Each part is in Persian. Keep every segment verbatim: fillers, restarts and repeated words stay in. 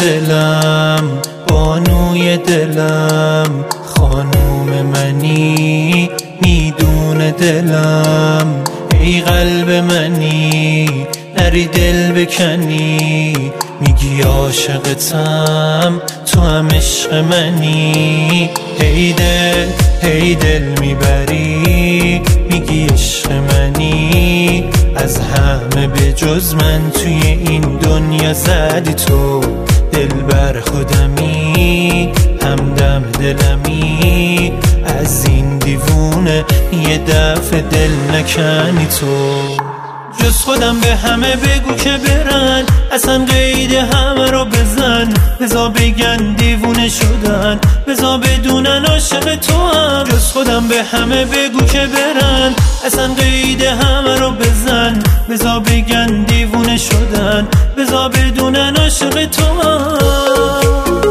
دلم، بانوی دلم، خانوم منی، میدون دلم. ای قلب منی نری دل بکنی، میگی عاشقتم تو هم عشق منی. هی دل هی دل میبری، میگی عشق منی. از همه به جز من توی این دنیا زدی تو، دل بر خودمی، همدم دلمی. از این دیوونه یه دفعه دل نکنی تو. جز خودم به همه بگو که برن، اصلا قید همه رو بزن. بزا بگن دیوونه شدن، بزا بدونن عاشق تو هم. جز خودم به همه بگو که برن، اصلا قید همه رو بزن. بزا بگن دیوونه شدن، بزا بدونن عاشق تو هم.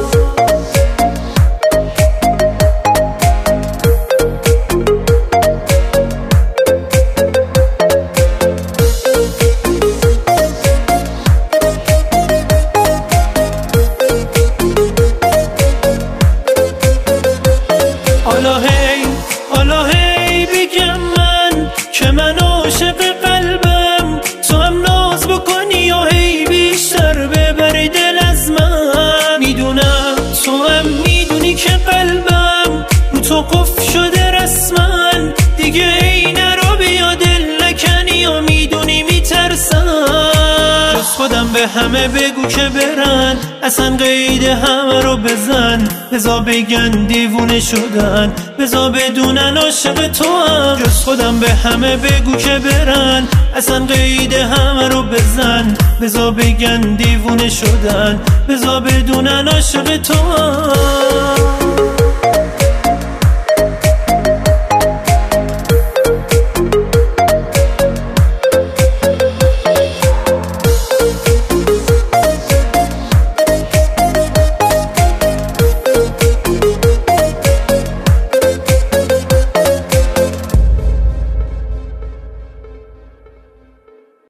حالا هی حالا هی بگم من که من عاشق قلبم، تو هم ناز بکنی یا هی بیشتر ببری دل از من. میدونم تو هم میدونی که قلبم رو تو قفل شده رسما، دیگه ای نرو بیا دل نکنی یا میدونی میترسم. جز خودم به همه بگو که برن، اصلا قید همه رو بزن. بزا بگن دیوونه شدن، بزا بدونن عاشق تو هم. جز خودم به همه بگو که برن، اصلا قید همه رو بزن. بزا بگن دیوونه شدن، بزا بدونن عاشق تو هم.